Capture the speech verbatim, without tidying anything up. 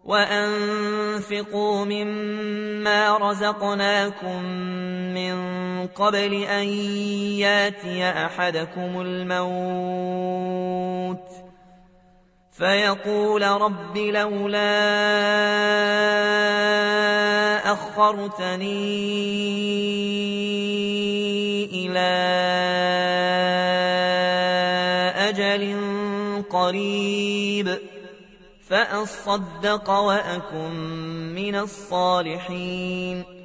وأنفقوا مما رزقناكم من قبل أن ياتي أحدكم الموت فيقول رب لولا أخرتني إلى أجل قريب فأصدق وأكن من الصالحين